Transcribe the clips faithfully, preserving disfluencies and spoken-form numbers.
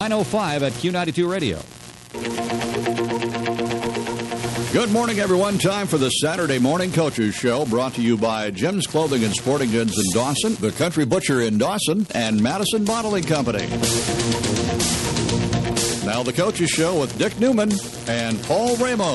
nine oh five at Q ninety-two Radio. Good morning, everyone. Time for the Saturday Morning Coaches Show, brought to you by Jim's Clothing and Sporting Goods in Dawson, the Country Butcher in Dawson, and Madison Bottling Company. Now the Coaches Show with Dick Newman and Paul Ramo.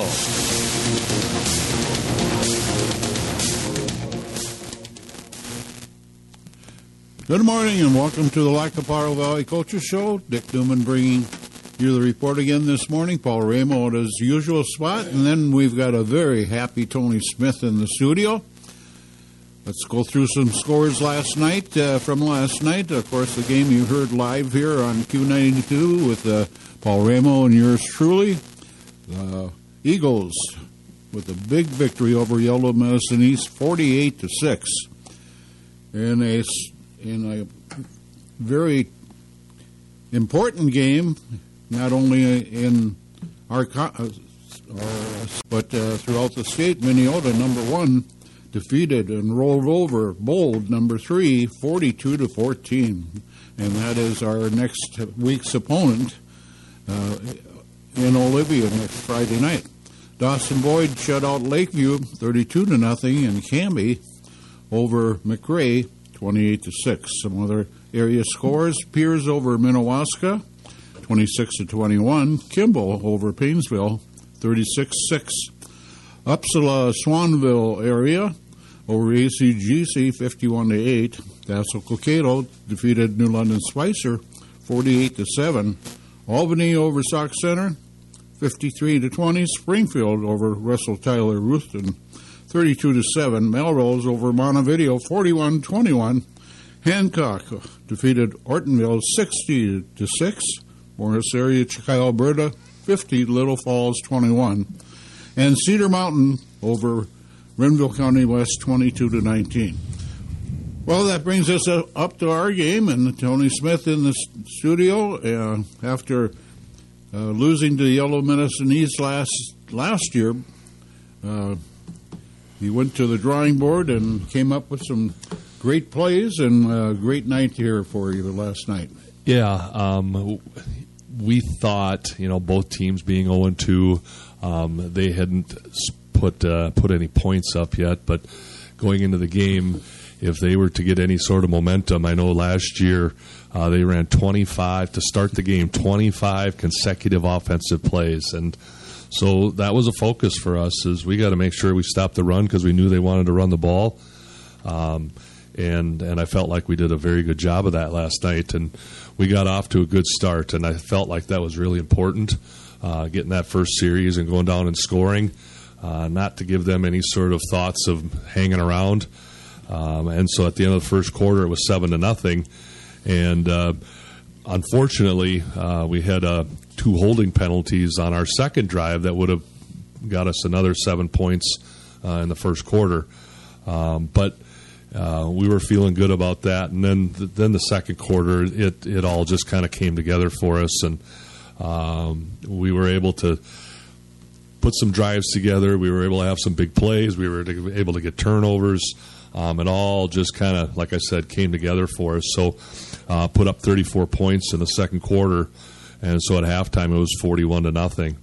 Good morning and welcome to the Lacaparo Valley Coaches Show. Dick Newman bringing you the report again this morning. Paul Ramo at his usual spot. And then we've got a very happy Tony Smith in the studio. Let's go through some scores last night, uh, from last night. Of course, the game you heard live here on Q ninety-two with uh, Paul Ramo and yours truly. The Eagles with a big victory over Yellow Medicine East, forty-eight to six. In a, in a very important game, not only in our, uh, but uh, throughout the state. Minneota, number one, defeated and rolled over Bold, number three, forty-two to fourteen, and that is our next week's opponent uh, in Olivia next Friday night. Dawson Boyd shut out Lakeview, thirty-two to nothing, and Canby over McRae, twenty-eight to six. Some other area scores: Piers over Minnewaska, twenty-six to twenty-one. Kimball over Painesville, thirty-six six. Upsala Swanville area over A C G C, fifty-one to eight. Castle Cokato defeated New London Spicer, forty-eight to seven. Albany over Sauk Center, fifty-three to twenty. Springfield over Russell Tyler Ruthven, thirty-two to seven. Melrose over Montevideo, forty-one twenty-one. Hancock defeated Ortonville, sixty to six. Morris area, Chicago, Alberta, fifty. Little Falls, twenty-one. And Cedar Mountain over Renville County West, twenty-two to nineteen. Well, that brings us up to our game, and Tony Smith in the studio. Uh, after uh, losing to Yellow Medicine East last last year, uh, he went to the drawing board and came up with some great plays, and a great night here for you last night. Yeah, um, we thought, you know, both teams being oh and two, um, they hadn't put uh, put any points up yet, but going into the game, if they were to get any sort of momentum, I know last year uh, they ran twenty-five to start the game, twenty-five consecutive offensive plays, and so that was a focus for us, is we got to make sure we stop the run because we knew they wanted to run the ball, um, and and I felt like we did a very good job of that last night, and we got off to a good start, and I felt like that was really important, uh, getting that first series and going down and scoring, uh, not to give them any sort of thoughts of hanging around. Um, and so at the end of the first quarter, it was seven to nothing, and uh, unfortunately, uh, we had uh, two holding penalties on our second drive that would have got us another seven points uh, in the first quarter. Um, but uh, we were feeling good about that, and then th- then the second quarter, it it all just kind of came together for us, and um, we were able to put some drives together. We were able to have some big plays. We were able to get turnovers. Um, it all just kind of, like I said, came together for us. So uh, put up thirty-four points in the second quarter, and so at halftime it was forty-one to nothing.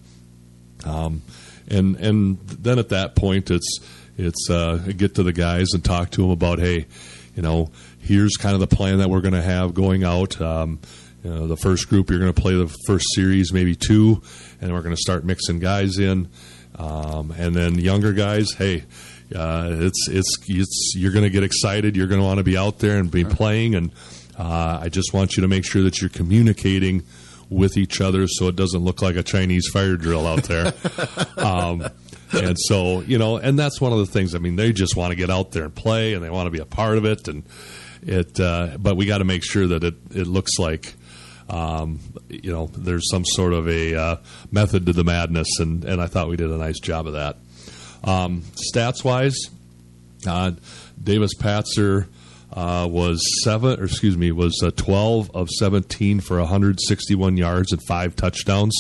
Um, and and then at that point, it's it's uh, get to the guys and talk to them about, hey, you know, here's kind of the plan that we're going to have going out. Um, you know, the first group, you're going to play the first series, maybe two, and we're going to start mixing guys in. Um, and then younger guys, hey. Uh, it's it's it's you're going to get excited. You're going to want to be out there and be playing, and uh, I just want you to make sure that you're communicating with each other so it doesn't look like a Chinese fire drill out there. um, and so, you know, and that's one of the things. I mean, they just want to get out there and play, and they want to be a part of it, and it. Uh, but we got to make sure that it it looks like. Um, you know, there's some sort of a uh, method to the madness, and, and I thought we did a nice job of that. Um, stats-wise, uh, Davis Patzer uh, was seven, or excuse me, was uh, twelve of seventeen for one hundred sixty-one yards and five touchdowns.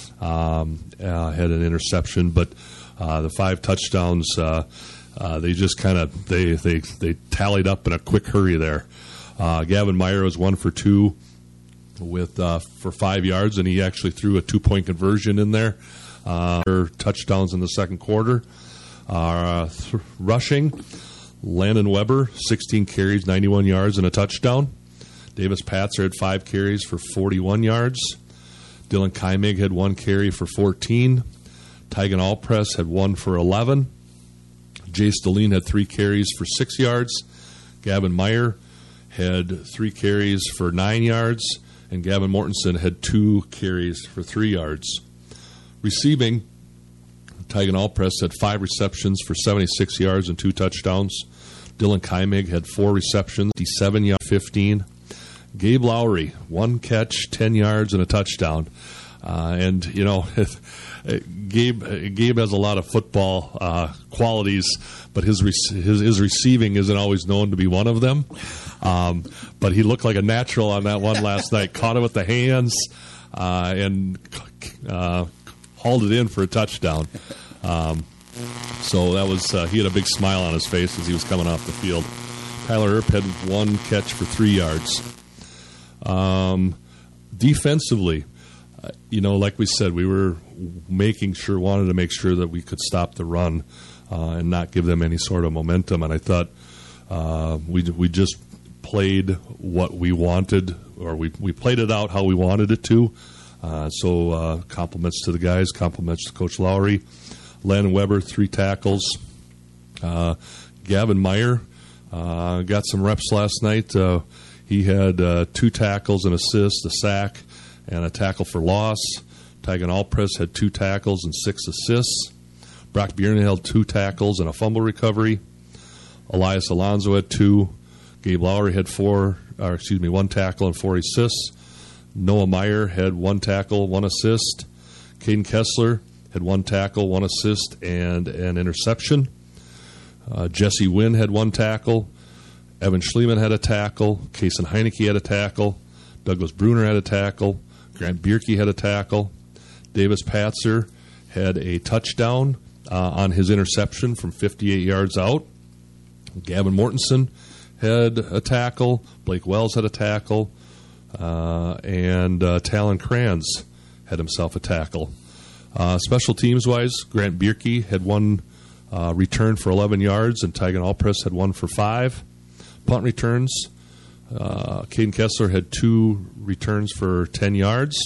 Um, uh, had an interception, but uh, the five touchdowns uh, uh, they just kind of they, they they tallied up in a quick hurry there. Uh, Gavin Meyer was one for two with uh, for five yards, and he actually threw a two-point conversion in there. Uh, touchdowns in the second quarter. Uh, th- rushing, Landon Weber, sixteen carries, ninety-one yards, and a touchdown. Davis Patzer had five carries for forty-one yards. Dylan Keimig had one carry for fourteen. Tygan Allpress had one for eleven. Jay Stalline had three carries for six yards. Gavin Meyer had three carries for nine yards. And Gavin Mortensen had two carries for three yards. Receiving, Tygan Allpress had five receptions for seventy-six yards and two touchdowns. Dylan Keimig had four receptions, fifty-seven yards, fifteen. Gabe Lowry, one catch, ten yards, and a touchdown. Uh, and, you know, Gabe Gabe has a lot of football uh, qualities, but his, rec- his his receiving isn't always known to be one of them. Um, but he looked like a natural on that one last night. Caught it with the hands uh, and uh, hauled it in for a touchdown. Um, so that was uh, he had a big smile on his face as he was coming off the field. Tyler Earp had one catch for three yards. Um, defensively, uh, you know, like we said, we were making sure, wanted to make sure that we could stop the run uh, and not give them any sort of momentum. And I thought uh, we we just played what we wanted, or we we played it out how we wanted it to. Uh, so uh, compliments to the guys, compliments to Coach Lowry. Landon Weber, three tackles. Uh, Gavin Meyer uh, got some reps last night. Uh, he had uh, two tackles, an assist, a sack, and a tackle for loss. Tygan Allpress had two tackles and six assists. Brock Bierna held two tackles and a fumble recovery. Elias Alonso had two. Gabe Lowry had four, or excuse me, one tackle and four assists. Noah Meyer had one tackle, one assist. Caden Kessler had one tackle, one assist, and an interception. Uh, Jesse Wynn had one tackle. Evan Schliemann had a tackle. Kason Heineke had a tackle. Douglas Bruner had a tackle. Grant Bierke had a tackle. Davis Patzer had a touchdown uh, on his interception from fifty-eight yards out. Gavin Mortensen had a tackle. Blake Wells had a tackle. Uh, and uh, Talon Kranz had himself a tackle. Uh, special teams-wise, Grant Bierke had one uh, return for eleven yards, and Tygan Allpress had one for five. Punt returns, uh, Caden Kessler had two returns for ten yards.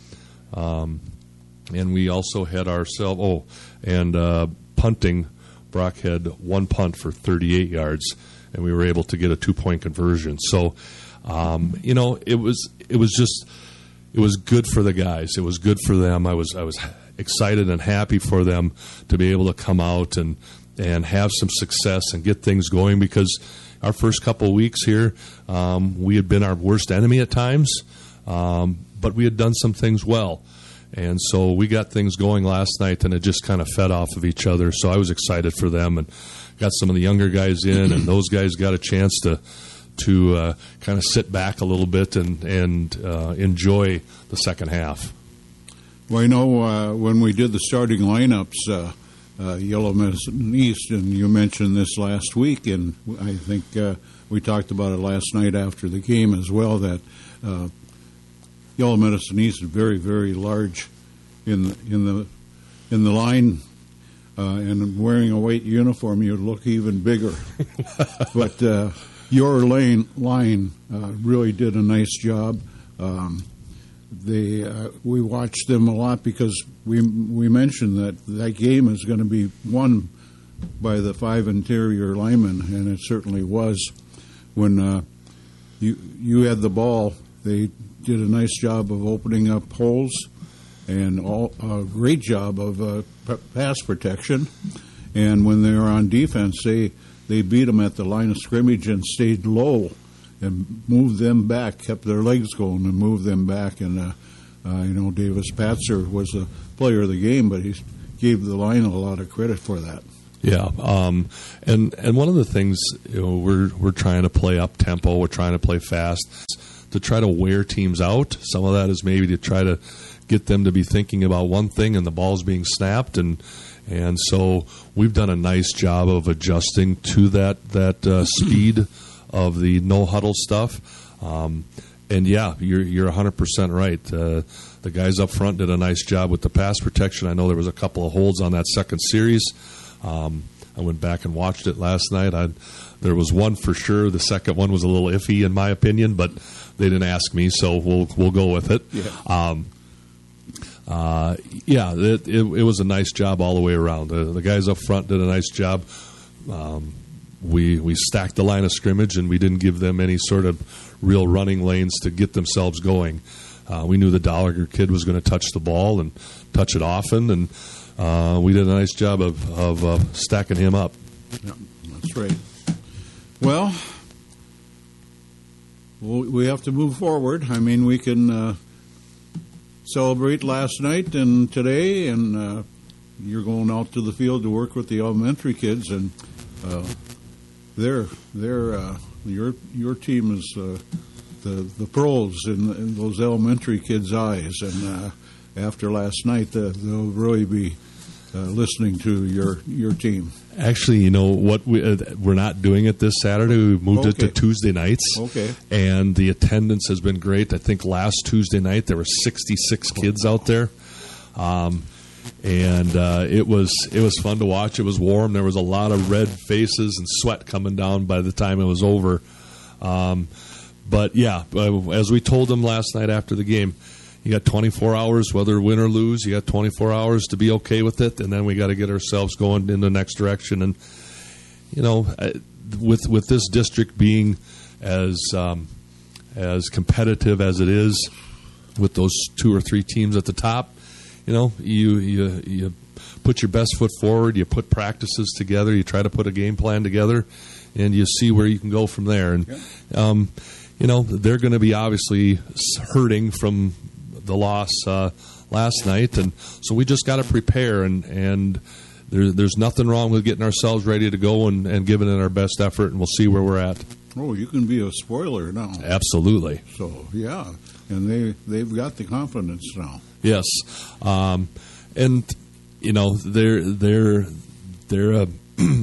Um, and we also had ourselves, oh, and uh, punting, Brock had one punt for thirty-eight yards, and we were able to get a two-point conversion. So, um, you know, it was it was just it was good for the guys. It was good for them. I was I was excited and happy for them to be able to come out and and have some success and get things going, because our first couple of weeks here, um, we had been our worst enemy at times, um, but we had done some things well. And so we got things going last night, and it just kind of fed off of each other. So I was excited for them, and got some of the younger guys in, and those guys got a chance to to uh, kind of sit back a little bit and, and uh, enjoy the second half. Well, you know, uh, when we did the starting lineups, uh, uh, Yellow Medicine East, and you mentioned this last week, and I think uh, we talked about it last night after the game as well, that uh, Yellow Medicine East is very, very large in in the in the line, uh, and wearing a white uniform, you look even bigger. But uh, your lane line uh, really did a nice job. Um, They uh, we watched them a lot because we we mentioned that that game is going to be won by the five interior linemen, and it certainly was. When uh, you you had the ball, they did a nice job of opening up holes, and all, a great job of uh, p- pass protection. And when they were on defense, they they beat them at the line of scrimmage and stayed low and moved them back, kept their legs going and moved them back. And, uh, uh, you know, Davis Patzer was a player of the game, but he gave the line a lot of credit for that. Yeah, um, and and one of the things, you know, we're we're trying to play up tempo, we're trying to play fast, to try to wear teams out. Some of that is maybe to try to get them to be thinking about one thing, and the ball's being snapped, and and so we've done a nice job of adjusting to that that uh, speed of the no huddle stuff, um, and yeah, you're you're one hundred percent right. Uh, the guys up front did a nice job with the pass protection. I know there was a couple of holds on that second series. Um, I went back and watched it last night. I, there was one for sure. The second one was a little iffy in my opinion, but they didn't ask me, so we'll we'll go with it. Yeah. Um, uh, yeah, it, it, it was a nice job all the way around. The, the guys up front did a nice job. Um, we we stacked the line of scrimmage, and we didn't give them any sort of real running lanes to get themselves going. Uh, we knew the Dolliger kid was going to touch the ball and touch it often, and uh, we did a nice job of, of uh, stacking him up. Yeah, that's right. Well, we have to move forward. I mean, we can uh, celebrate last night and today, and uh, you're going out to the field to work with the elementary kids, and uh, they're they're uh, your your team is uh, the the pros in, in those elementary kids' eyes, and uh, after last night, uh, they'll really be uh, listening to your your team. Actually, you know what? We, uh, we're not doing it this Saturday. We moved Okay. it to Tuesday nights. Okay. And the attendance has been great. I think last Tuesday night there were sixty-six kids out there. Um, and uh, it was it was fun to watch. It was warm. There was a lot of red faces and sweat coming down by the time it was over. Um, but, yeah, uh, as we told them last night after the game, you got twenty-four hours, whether win or lose. You got twenty-four hours to be okay with it, and then we got to get ourselves going in the next direction. And you know, with with this district being as um, as competitive as it is, with those two or three teams at the top, you know, you you you put your best foot forward. You put practices together. You try to put a game plan together, and you see where you can go from there. And um, you know, they're going to be obviously hurting from the loss uh, last night, and so we just got to prepare, and and there, there's nothing wrong with getting ourselves ready to go and, and giving it our best effort, and we'll see where we're at. Oh, you can be a spoiler now. Absolutely. So yeah, and they they've got the confidence now. Yes, um, and you know they're they're they're a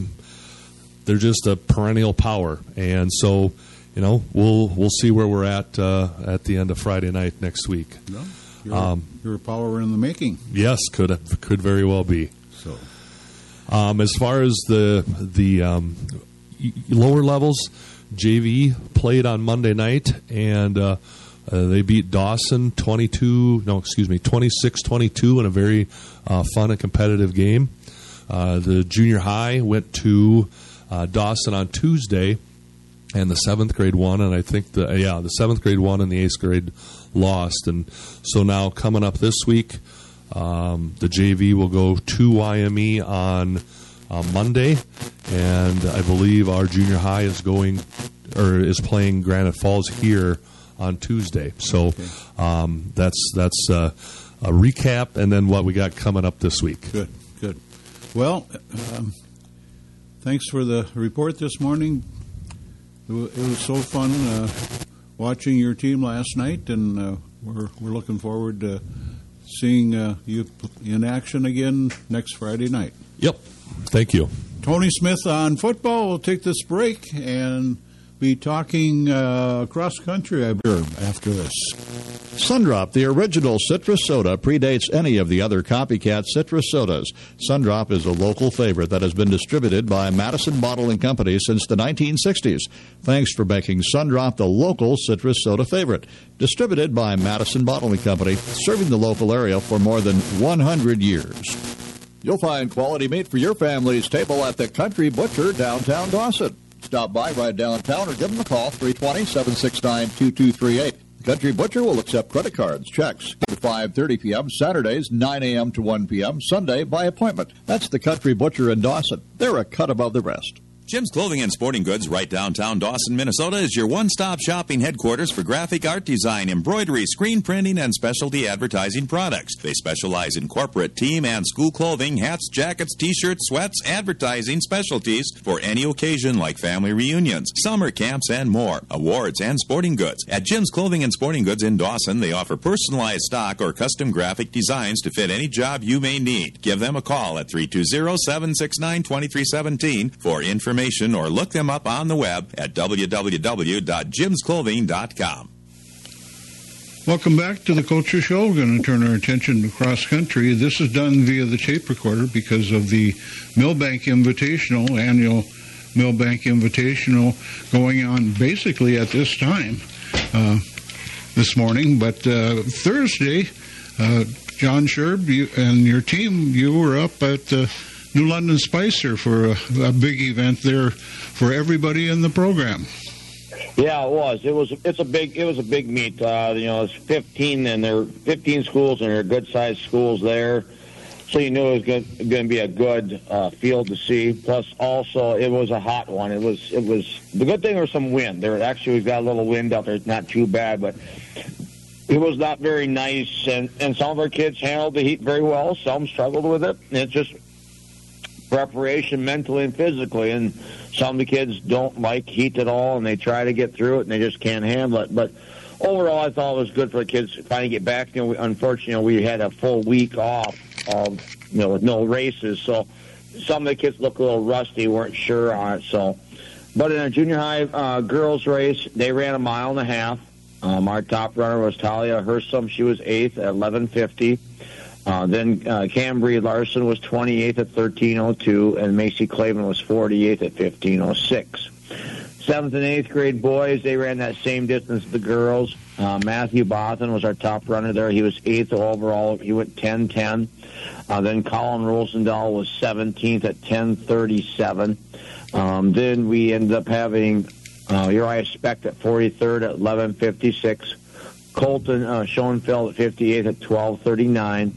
they're just a perennial power, and so. You know, we'll we'll see where we're at uh, at the end of Friday night next week. No, you're, Um, you're a power in the making. Yes, could could very well be. So, Um, as far as the the um, y- lower levels, J V played on Monday night, and uh, uh, they beat Dawson twenty-two. No, excuse me, twenty-six twenty-two in a very uh, fun and competitive game. Uh, the junior high went to uh, Dawson on Tuesday. And the seventh grade won, and I think the yeah the seventh grade won, and the eighth grade lost, and so now coming up this week, um, the J V will go to Y M E on uh, Monday, and I believe our junior high is going or is playing Granite Falls here on Tuesday. So Okay. um, that's that's uh, a recap, and then what we got coming up this week. good, good. Well, um, thanks for the report this morning. It wa- it was so fun uh, watching your team last night, and uh, we're we're looking forward to seeing uh, you in action again next Friday night. Yep. Thank you. Tony Smith on football. We'll take this break and be talking uh, cross country I believe, after this. Sundrop, the original citrus soda, predates any of the other copycat citrus sodas. Sundrop is a local favorite that has been distributed by Madison Bottling Company since the nineteen sixties. Thanks for making Sundrop the local citrus soda favorite. Distributed by Madison Bottling Company, serving the local area for more than one hundred years. You'll find quality meat for your family's table at the Country Butcher downtown Dawson. Stop by right downtown or give them a call, three two zero, seven six nine, two two three eight. The Country Butcher will accept credit cards, checks, at five thirty p.m., Saturdays, nine a.m. to one p.m., Sunday by appointment. That's the Country Butcher in Dawson. They're a cut above the rest. Jim's Clothing and Sporting Goods, right downtown Dawson, Minnesota, is your one-stop shopping headquarters for graphic art design, embroidery, screen printing, and specialty advertising products. They specialize in corporate, team, and school clothing, hats, jackets, t-shirts, sweats, advertising specialties for any occasion like family reunions, summer camps, and more. Awards and sporting goods. At Jim's Clothing and Sporting Goods in Dawson, they offer personalized stock or custom graphic designs to fit any job you may need. Give them a call at three two zero, seven six nine, two three one seven for information or look them up on the web at w w w dot jims clothing dot com. Welcome back to the Culture Show. We're going to turn our attention to cross country. This is done via the tape recorder because of the Millbank Invitational, annual Millbank Invitational, going on basically at this time uh, this morning. But uh, Thursday, uh, John Sherb you, and your team, you were up at uh, New London Spicer for a, a big event there for everybody in the program. Yeah, it was. It was. It's a big. It was a big meet. Uh, you know, it's fifteen, and there are fifteen schools, and they're good-sized schools there. So you knew it was going to be a good uh, field to see. Plus, also, it was a hot one. It was. It was. The good thing was some wind. There actually we've got a little wind out there. It's not too bad, but it was not very nice. And and some of our kids handled the heat very well. Some struggled with it. And it's just preparation mentally and physically, and some of the kids don't like heat at all, and they try to get through it, and they just can't handle it. But overall, I thought it was good for the kids to finally get back. You know, we, unfortunately, we had a full week off of, you know, with no races, so some of the kids look a little rusty, weren't sure on it. So, but in a junior high uh, girls race, they ran a mile and a half. Um, our top runner was Talia Hersom. She was eighth at eleven fifty. Uh, then uh, Cambry Larson was twenty-eighth at thirteen oh two, and Macy Clavin was forty-eighth at fifteen oh six. Seventh and eighth grade boys, they ran that same distance as the girls. Uh, Matthew Bothan was our top runner there. He was eighth overall. He went ten ten. Uh, then Colin Rosendahl was seventeenth at ten thirty-seven. Um, then we ended up having uh, Uriah Specht at forty-third at eleven fifty-six. Colton uh, Schoenfeld at fifty-eighth at twelve thirty-nine.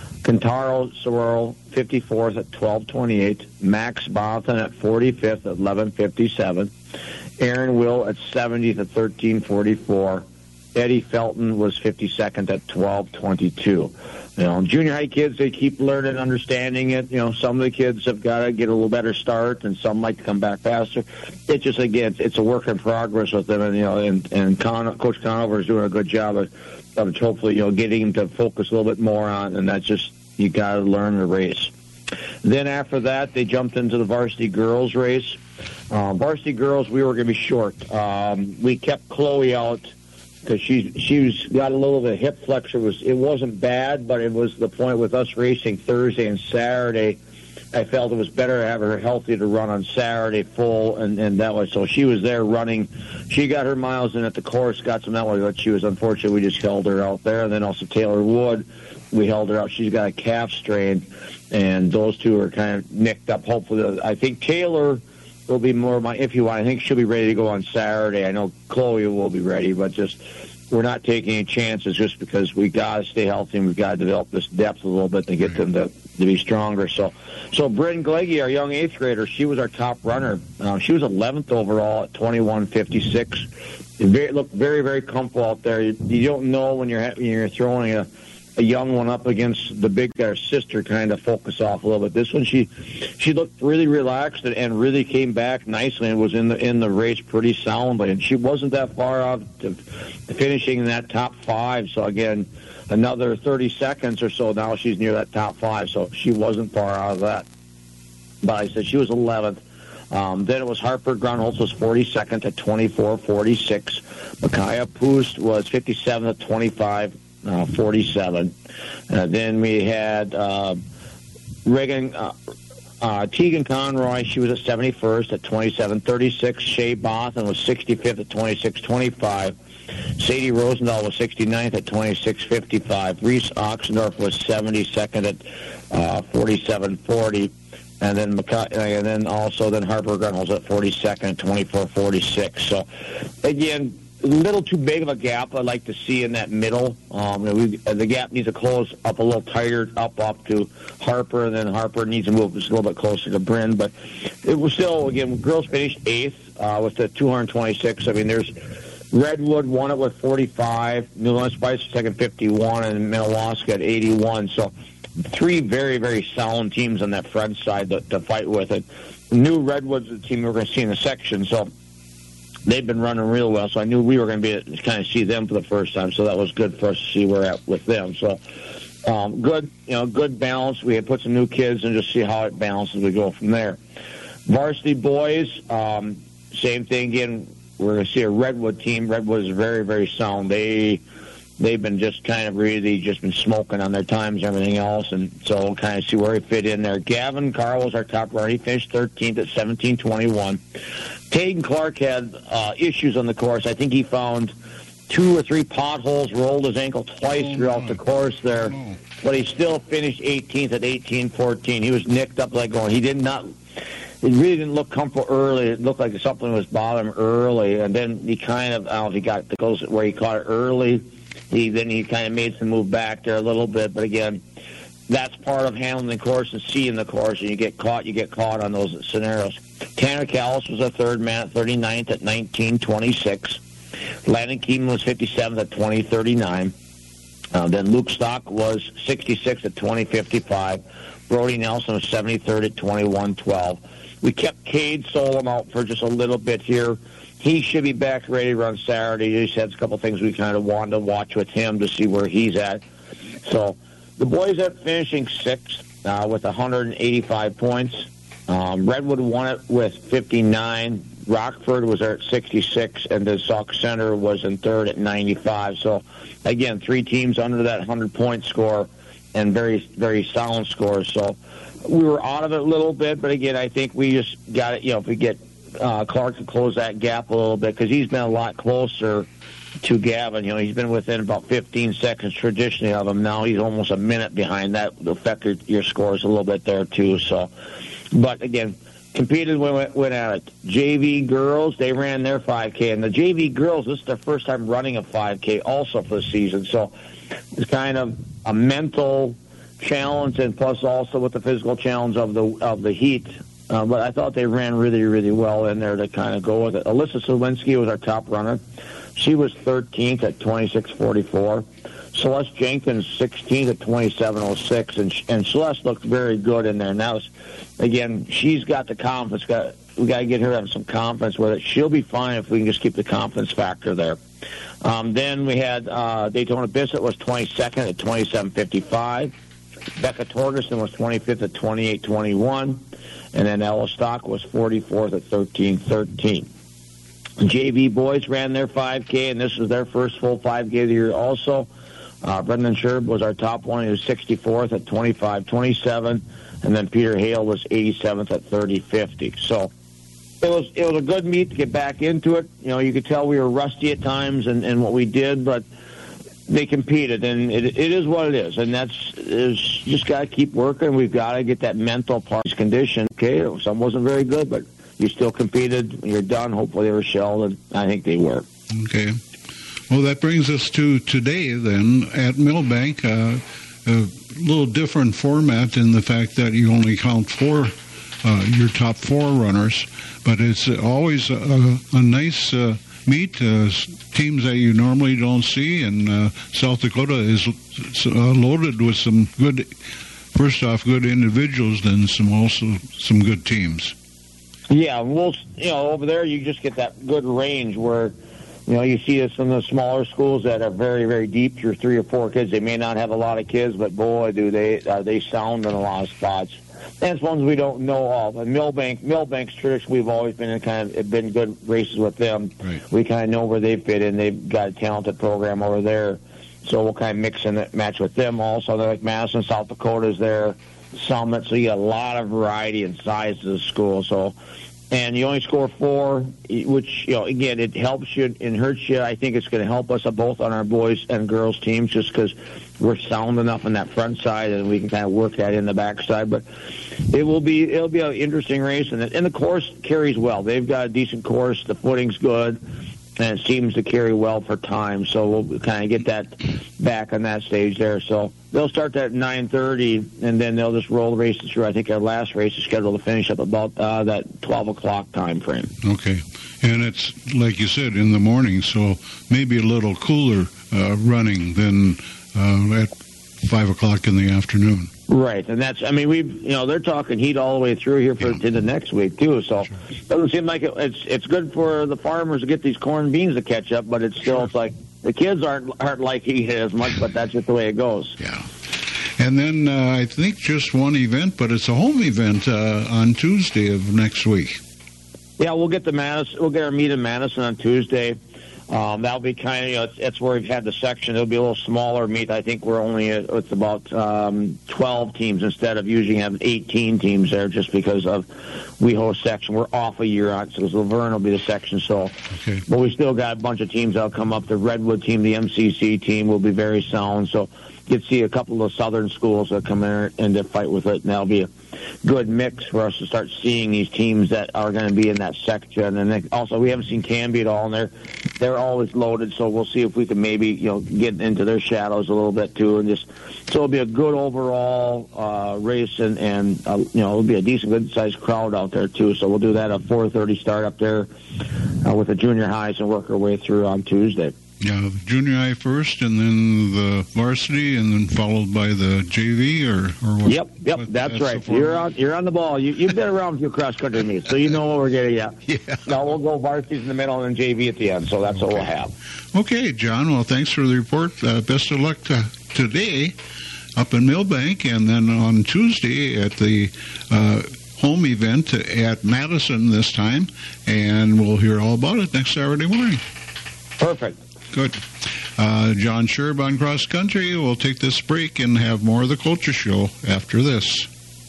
Kentaro Sorrell, fifty-fourth at twelve twenty-eight. Max Bothan at forty-fifth at eleven fifty-seven. Aaron Will at seventieth at thirteen forty-four. Eddie Felton was fifty-second at twelve twenty-two. You know, junior high kids, they keep learning, understanding it. You know, some of the kids have got to get a little better start, and some like to come back faster. It's just, again, it's a work in progress with them, and, you know, and, and Con- Coach Conover is doing a good job of, of hopefully, you know, getting them to focus a little bit more on, and that's just, you got to learn the race. Then after that, they jumped into the varsity girls race. Uh, varsity girls, we were going to be short. Um, we kept Chloe out because she she was got a little bit of hip flexor. It was it wasn't bad, but it was the point with us racing Thursday and Saturday. I felt it was better to have her healthy to run on Saturday full, and, and that way. So she was there running. She got her miles in at the course, got some that way, but she was unfortunate. We just held her out there. And then also Taylor Wood, we held her out. She's got a calf strain, and those two are kind of nicked up. Hopefully, I think Taylor will be more my if you want. I think she'll be ready to go on Saturday. I know Chloe will be ready, but just we're not taking any chances just because we got to stay healthy and we've got to develop this depth a little bit to get them to, to be stronger. So, so Bryn Gleggy, our young eighth grader, she was our top runner. Uh, she was eleventh overall at twenty-one fifty-six. Very, looked very, very comfortable out there. You, you don't know when you're when you're throwing a. a young one up against the big her sister, kind of focus off a little bit. This one, she she looked really relaxed and, and really came back nicely and was in the in the race pretty soundly. And she wasn't that far out to, to finishing in that top five. So again, another thirty seconds or so now she's near that top five. So she wasn't far out of that. But I said she was eleventh. Um, then it was Harper Grunholz was forty-second at twenty-four forty-six. Micaiah Poost was fifty-seventh at twenty-five. Uh, forty-seven. Uh, then we had uh, Reagan, uh, uh, Tegan Conroy. She was at seventy-first at twenty-seven thirty-six. Shay Bothan was sixty-fifth at twenty-six twenty-five. Sadie Rosendahl was sixty-ninth at twenty-six fifty-five. Reese Oxendorf was seventy-second at uh, forty-seven forty. And then and then also then Harper Grunholz at forty-second at twenty-four forty-six. So again, a little too big of a gap I'd like to see in that middle. Um, we, the gap needs to close up a little tighter, up, up to Harper, and then Harper needs to move just a little bit closer to Bryn. But it was still, again, girls finished eighth uh, with the two twenty-six. I mean, there's Redwood won it with forty-five, New London Spicer second fifty-one, and Minnewaska at eighty-one. So three very, very sound teams on that front side to, to fight with it. New Redwood's the team we're going to see in the section, so they've been running real well, so I knew we were going to be kind of see them for the first time, so that was good for us to see where we're at with them. So um, good, you know, good balance. We had put some new kids and just see how it balances. We go from there. Varsity boys, um, same thing again. We're going to see a Redwood team. Redwood is very, very sound. They they've been just kind of really just been smoking on their times and everything else, and so we'll kind of see where he fit in there. Gavin Carl was our top runner. He finished thirteenth at seventeen twenty-one. Caden Clark had uh, issues on the course. I think he found two or three potholes, rolled his ankle twice oh, throughout the course there, oh. but he still finished eighteenth at eighteen fourteen. He was nicked up like going. He did not. It really didn't look comfortable early. It looked like something was bothering him early, and then he kind of, I don't know if he got the goes where he caught it early. He then he kind of made some move back there a little bit, but again, that's part of handling the course and seeing the course. And you get caught, you get caught on those scenarios. Tanner Callis was a third man at thirty-ninth at nineteen twenty-six. Landon Keeman was fifty-seventh at twenty thirty-nine. Uh, then Luke Stock was sixty-sixth at twenty fifty-five. Brody Nelson was seventy-third at twenty-one twelve. We kept Cade Solom out for just a little bit here. He should be back ready to run Saturday. He just had a couple things we kind of wanted to watch with him to see where he's at. So the boys are finishing sixth uh, with one hundred eighty-five points. Um, Redwood won it with fifty-nine. Rockford was there at sixty-six, and the Sauk Center was in third at ninety-five. So, again, three teams under that one hundred-point score and very, very sound scores. So we were out of it a little bit, but, again, I think we just got it, you know, if we get uh, Clark to close that gap a little bit, because he's been a lot closer to Gavin. You know, he's been within about fifteen seconds traditionally of him. Now he's almost a minute behind. That affected your scores a little bit there, too. So, but, again, competed, went, went at it. J V girls, they ran their five K. And the J V girls, this is their first time running a five K also for the season. So it's kind of a mental challenge, and plus also with the physical challenge of the of the heat. Uh, but I thought they ran really, really well in there to kind of go with it. Alyssa Sawinski was our top runner. She was thirteenth at twenty-six forty-four. Celeste Jenkins, sixteenth at twenty-seven oh six, and and Celeste looked very good in there. And that was, again, she's got the confidence. Got we got to get her to have some confidence with it. She'll be fine if we can just keep the confidence factor there. Um, then we had uh, Daytona Bissett was twenty-second at twenty-seven fifty-five. Becca Torgerson was twenty-fifth at twenty-eight twenty-one, and then Ella Stock was forty-fourth at thirteen thirteen. J V boys ran their five K, and this was their first full five K of the year also. Uh, Brendan Sherb was our top one. He was sixty-fourth at twenty-five twenty-seven, and then Peter Hale was eighty-seventh at thirty fifty. So it was it was a good meet to get back into it. You know, you could tell we were rusty at times and, and what we did, but they competed, and it, it is what it is. And that's is just got to keep working. We've got to get that mental part condition. Okay, some wasn't very good, but you still competed. You're done. Hopefully they were shelled, and I think they were. Okay. Well, that brings us to today, then, at Millbank. Uh, a little different format in the fact that you only count four, uh, your top four runners, but it's always a, a nice uh, meet, uh, teams that you normally don't see, and uh, South Dakota is uh, loaded with some good, first off, good individuals, then some also some good teams. Yeah, we'll, you know, over there you just get that good range where, you know, you see some of the smaller schools that are very, very deep. Your three or four kids, they may not have a lot of kids, but boy, do they uh, they sound in a lot of spots. And it's ones we don't know of. And Millbank, Millbank's tradition, we've always been in kind of been good races with them. Right. We kind of know where they fit in. They've got a talented program over there, so we'll kind of mix and match with them. Also, they're like Madison, South Dakota's there, Summit. So you get a lot of variety and sizes of school. So. And you only score four, which, you know, again, it helps you and hurts you. I think it's going to help us both on our boys and girls teams just because we're sound enough on that front side and we can kind of work that in the back side. But it will be it'll be an interesting race, and the, and the course carries well. They've got a decent course. The footing's good, and it seems to carry well for time. So we'll kind of get that back on that stage there. So they'll start that at nine thirty, and then they'll just roll the races through. I think our last race is scheduled to finish up about uh, that twelve o'clock time frame. Okay. And it's, like you said, in the morning, so maybe a little cooler uh, running than uh, at five o'clock in the afternoon. Right, and that's, I mean, we've, you know, they're talking heat all the way through here for yeah. to the next week, too, so sure. It doesn't seem like it, it's it's good for the farmers to get these corn and beans to catch up, but it's still, sure. It's like, the kids aren't aren't liking it as much, but that's just the way it goes. Yeah. And then uh, I think just one event, but it's a home event uh, on Tuesday of next week. Yeah, we'll get the Madison, we'll get our meet in Madison on Tuesday. Um, that'll be kind of, you know, it's, it's where we've had the section. It'll be a little smaller meet. I think we're only, at, it's about um, twelve teams instead of usually having eighteen teams there just because of we host section. We're off a year on, so Laverne will be the section. So, okay. But we still got a bunch of teams that'll come up. The Redwood team, the M C C team will be very sound. So you can see a couple of southern schools that come in and to fight with it, and that'll be a good mix for us to start seeing these teams that are going to be in that section. And then also, we haven't seen Canby at all, and they're they're always loaded. So we'll see if we can maybe you know get into their shadows a little bit too, and just so it'll be a good overall uh, race, and and uh, you know it'll be a decent, good sized crowd out there too. So we'll do that at four thirty start up there uh, with the junior highs and work our way through on Tuesday. Yeah, junior high first, and then the varsity, and then followed by the J V, or, or what? Yep, yep, what, that's, that's right. the You're on, you're on the ball. You, you've been around a few cross country meets, so you know what we're getting at. Yeah. No, we'll go varsities in the middle and then J V at the end. So that's okay. what we'll have. Okay, John. Well, thanks for the report. Uh, best of luck to, today up in Millbank, and then on Tuesday at the uh, home event at Madison this time, and we'll hear all about it next Saturday morning. Perfect. Good. Uh, John Sherb on Cross Country. We'll take this break and have more of the Culture Show after this.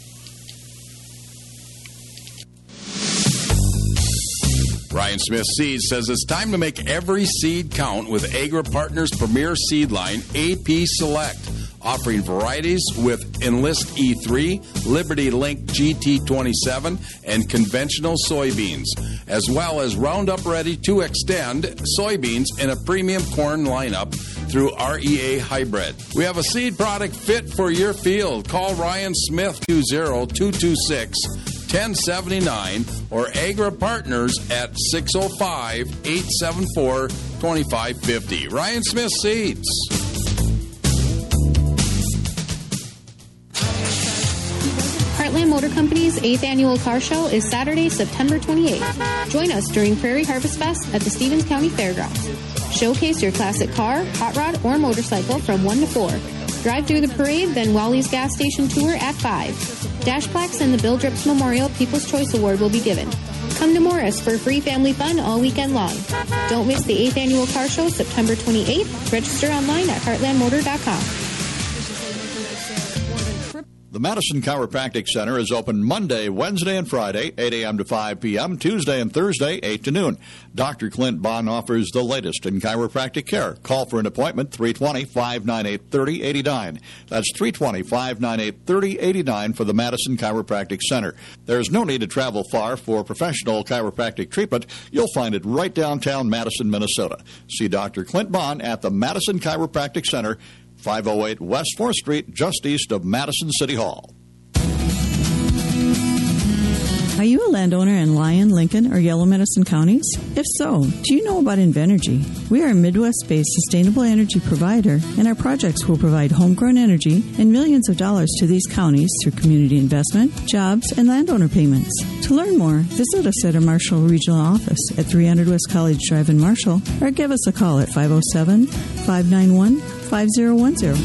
Ryan Smith Seeds says it's time to make every seed count with Agri Partners' premier seed line, A P Select, offering varieties with Enlist E three, Liberty Link G T twenty-seven, and conventional soybeans, as well as Roundup Ready to Extend soybeans in a premium corn lineup through R E A Hybrid. We have a seed product fit for your field. Call Ryan Smith two zero two two six ten seventy-nine or Agri Partners at six oh five, eight seven four, two five five oh. Ryan Smith Seeds. Heartland Motor Company's eighth Annual Car Show is Saturday, September twenty-eighth. Join us during Prairie Harvest Fest at the Stevens County Fairgrounds. Showcase your classic car, hot rod, or motorcycle from one to four. Drive through the parade, then Wally's Gas Station Tour at five. Dash plaques and the Bill Drips Memorial People's Choice Award will be given. Come to Morris for free family fun all weekend long. Don't miss the eighth Annual Car Show, September twenty-eighth. Register online at heartland motor dot com. The Madison Chiropractic Center is open Monday, Wednesday, and Friday, eight a.m. to five p.m., Tuesday and Thursday, eight to noon. Doctor Clint Bond offers the latest in chiropractic care. Call for an appointment, three two zero, five nine eight, three oh eight nine. That's three two zero, five nine eight, three oh eight nine for the Madison Chiropractic Center. There's no need to travel far for professional chiropractic treatment. You'll find it right downtown Madison, Minnesota. See Doctor Clint Bond at the Madison Chiropractic Center, five oh eight West fourth Street, just east of Madison City Hall. Are you a landowner in Lyon, Lincoln, or Yellow Medicine counties? If so, do you know about Invenergy? We are a Midwest-based sustainable energy provider, and our projects will provide homegrown energy and millions of dollars to these counties through community investment, jobs, and landowner payments. To learn more, visit us at our Marshall Regional Office at three hundred West College Drive in Marshall, or give us a call at five oh seven, five nine one, five oh one oh.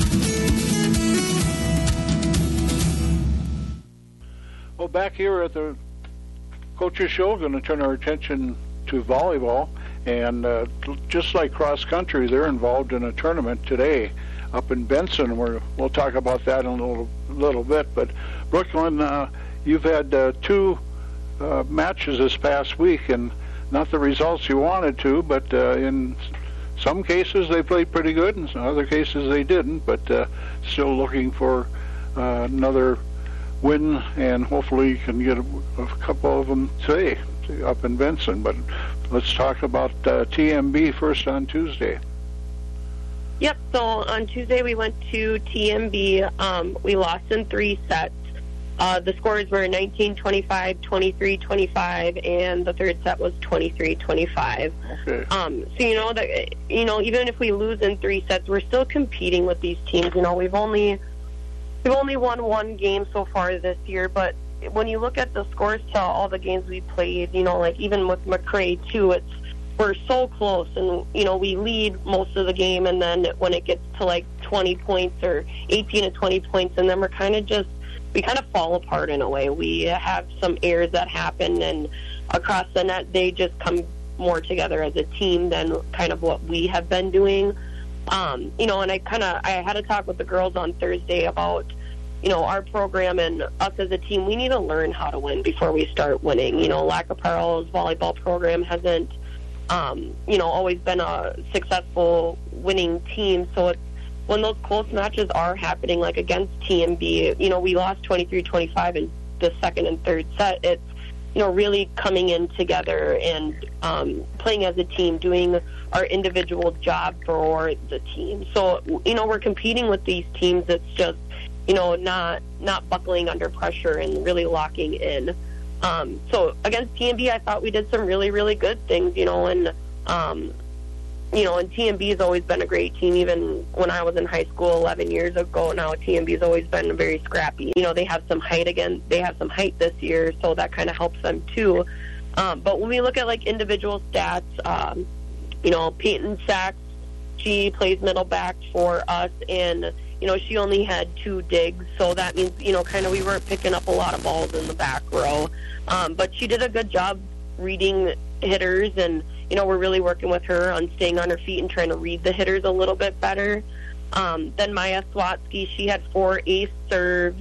Well, back here at the Coaches Show, going to turn our attention to volleyball, and uh, just like cross country, they're involved in a tournament today up in Benson. Where we'll talk about that in a little little bit. But Brooklyn, uh, you've had uh, two uh, matches this past week, and not the results you wanted to, but uh, in some cases they played pretty good, and in other cases they didn't. But uh, still looking for uh, another win, and hopefully you can get a, a couple of them today up in Benson. But let's talk about uh, T M B first on Tuesday. Yep, so on Tuesday we went to T M B. Um, we lost in three sets. Uh, the scores were nineteen twenty-five, twenty-three twenty-five, and the third set was twenty-three twenty-five. Okay. Um, so, you know, that, you know, even if we lose in three sets, we're still competing with these teams. You know, we've only... We've only won one game so far this year, but when you look at the scores to all the games we played, you know, like even with McRae too, it's we're so close, and you know we lead most of the game, and then when it gets to like twenty points or eighteen to twenty points, and then we're kind of just we kind of fall apart in a way. We have some errors that happen, and across the net they just come more together as a team than kind of what we have been doing. Um, you know, and I kind of I had a talk with the girls on Thursday about, you know, our program and us as a team. We need to learn how to win before we start winning. You know, Lac-qui-Parle's volleyball program hasn't, um, you know, always been a successful winning team. So it's, when those close matches are happening, like against T M B, you know, we lost twenty-three twenty-five in the second and third set. It's, you know, really coming in together and um, playing as a team, doing our individual job for the team. So, you know, we're competing with these teams. It's just, you know, not not buckling under pressure and really locking in. Um, so against T M B, I thought we did some really, really good things, you know, and, um, you know, and T M B has always been a great team. Even when I was in high school eleven years ago now, T M B has always been very scrappy. You know, they have some height again. They have some height this year, so that kind of helps them too. Um, but when we look at, like, individual stats, um, you know, Peyton Sachs, she plays middle back for us, and, you know, she only had two digs, so that means, you know, kind of we weren't picking up a lot of balls in the back row. Um, but she did a good job reading hitters, and, you know, we're really working with her on staying on her feet and trying to read the hitters a little bit better. Um, then Maya Swatsky, she had four ace serves,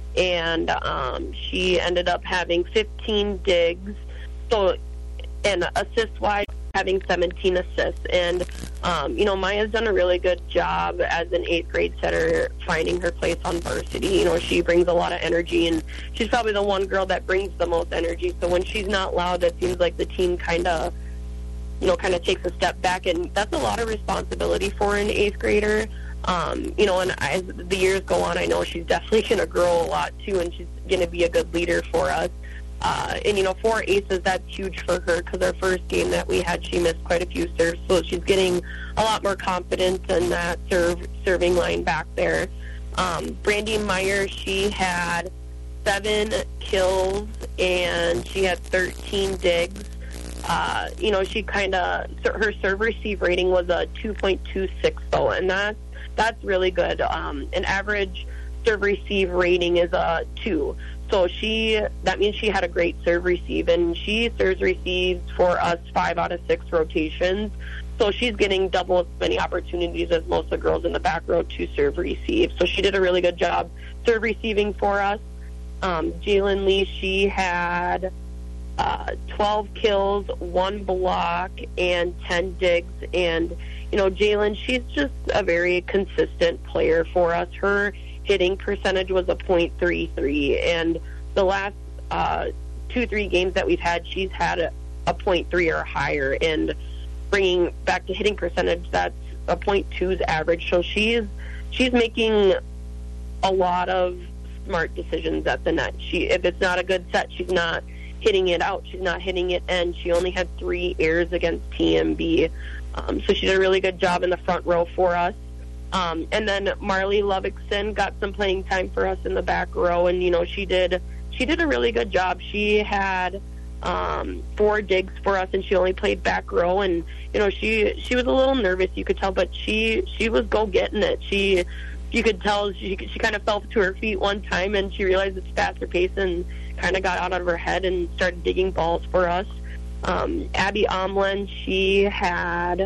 and um, she ended up having fifteen digs. So, and assist-wise, having seventeen assists. And, um, you know, Maya's done a really good job as an eighth grade setter finding her place on varsity. You know, she brings a lot of energy, and she's probably the one girl that brings the most energy. So when she's not loud, it seems like the team kind of, you know, kind of takes a step back, and that's a lot of responsibility for an eighth grader. Um, you know, and as the years go on, I know she's definitely going to grow a lot, too, and she's going to be a good leader for us. Uh, and, you know, four aces, that's huge for her because our first game that we had, she missed quite a few serves. So she's getting a lot more confidence in that serve, serving line back there. Um, Brandy Meyer, she had seven kills and she had thirteen digs. Uh, you know, she kind of, her serve receive rating was a two point two six, though, and that's, that's really good. Um, an average serve receive rating is a two. So she, that means she had a great serve receive, and she serves receives for us five out of six rotations. So she's getting double as many opportunities as most of the girls in the back row to serve receive. So she did a really good job serve receiving for us. Um, Jalen Lee, she had uh, twelve kills, one block, and ten digs. And, you know, Jalen, she's just a very consistent player for us. Her hitting percentage was a point three three, and the last uh, two, three games that we've had, she's had a, a point three or higher, and bringing back to hitting percentage, that's a point two's average. So she's she's making a lot of smart decisions at the net. She, if it's not a good set, she's not hitting it out. She's not hitting it in. She only had three errors against T M B, um, so she did a really good job in the front row for us. Um, and then Marley Lovickson got some playing time for us in the back row, and, you know, she did she did a really good job. She had um, four digs for us, and she only played back row, and, you know, she she was a little nervous, you could tell, but she she was go-getting it. She, you could tell she, she kind of fell to her feet one time, and she realized it's faster pace and kind of got out of her head and started digging balls for us. Um, Abby Omlin, she had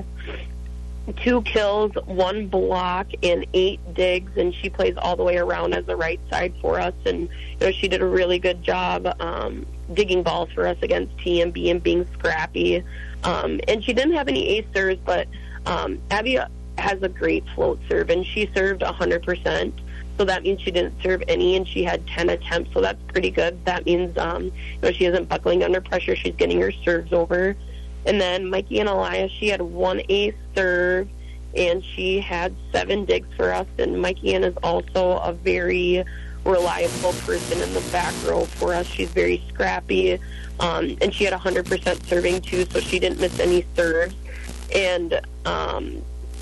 two kills, one block, and eight digs, and she plays all the way around as the right side for us. And, you know, she did a really good job um, digging balls for us against T M B and being scrappy. Um, and she didn't have any ace serves, but um, Abby has a great float serve, and she served one hundred percent. So that means she didn't serve any, and she had ten attempts, so that's pretty good. That means um, you know, she isn't buckling under pressure. She's getting her serves over. And then Mikey and Elias, she had one ace serve, and she had seven digs for us. And Mikey Ann is also a very reliable person in the back row for us. She's very scrappy, um, and she had one hundred percent serving, too, so she didn't miss any serves. And um,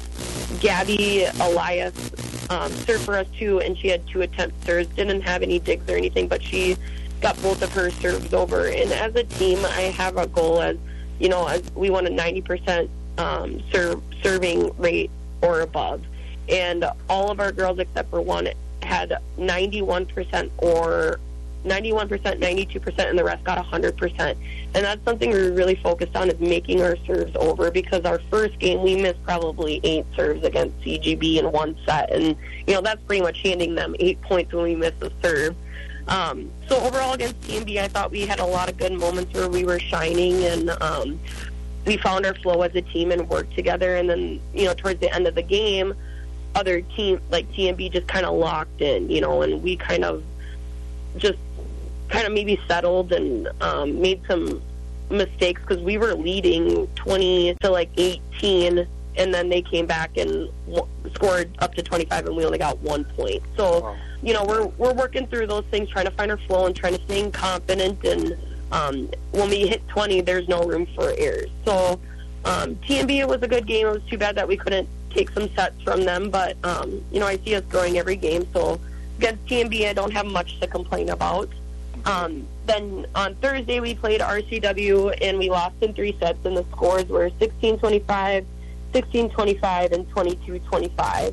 Gabby Elias um, served for us, too, and she had two attempt serves. Didn't have any digs or anything, but she got both of her serves over. And as a team, I have a goal as, you know, as we want a ninety percent um, serve, serving rate or above. And all of our girls except for one had ninety-one percent or ninety-one percent, ninety-two percent, and the rest got one hundred percent. And that's something we really focused on, is making our serves over, because our first game we missed probably eight serves against C G B in one set. And, you know, that's pretty much handing them eight points when we miss a serve. Um, so overall against T M B, I thought we had a lot of good moments where we were shining, and um, we found our flow as a team and worked together. And then, you know, towards the end of the game, other team like T M B just kind of locked in, you know, and we kind of just kind of maybe settled and um, made some mistakes, because we were leading twenty to like eighteen, and then they came back and w- scored up to twenty-five, and we only got one point. So, wow. you know, we're we're working through those things, trying to find our flow and trying to stay confident. And um, when we hit twenty, there's no room for errors. So um, T M B, it was a good game. It was too bad that we couldn't take some sets from them, but um, you know, I see us growing every game. So against T M B, I don't have much to complain about. Um, then on Thursday, we played R C W, and we lost in three sets, and the scores were sixteen twenty-five, sixteen twenty-five, and twenty-two twenty-five.